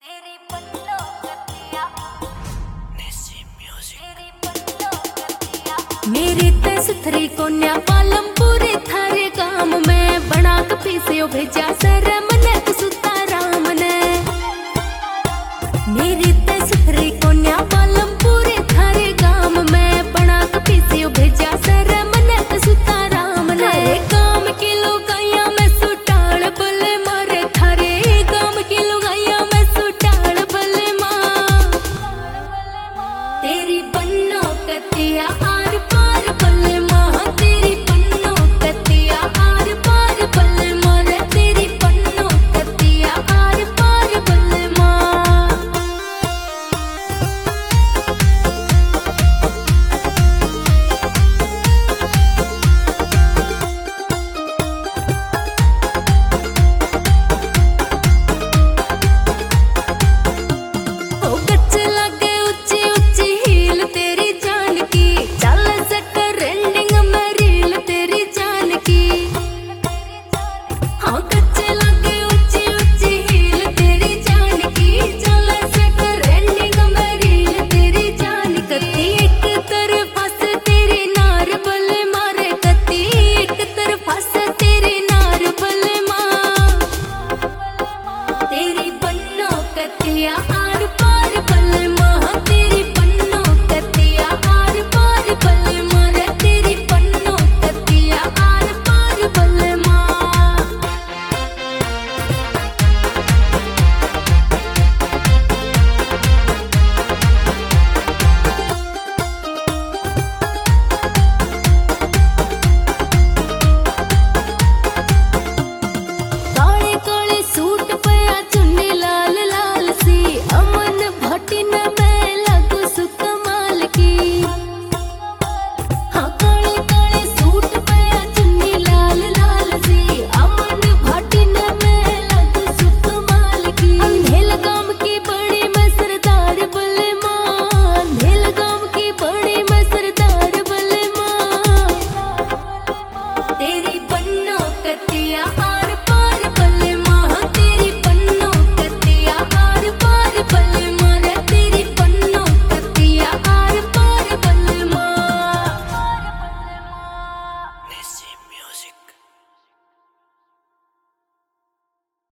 तेरी पन्नों कतिया मेरी सुथरी कोन्या पालमपुरी थारे गाम में बना कपी से भेजा सर मने सुता राम ने मेरी सुथरी कोन्या पालमपुरी थारे गाम में बना कपी से भेजा सर मने सुता राम ने काम की लुगाइया में सुटाल बले मारे थारे काम की लुगाइया में सुटाल बले मां तेरी बन्नो कतिया आर पार बले मां तेरी बन्नो कतिया आर पार बले मारे तेरी बन्नो कतिया आर पार बले मां तेरी बन्नो कतिया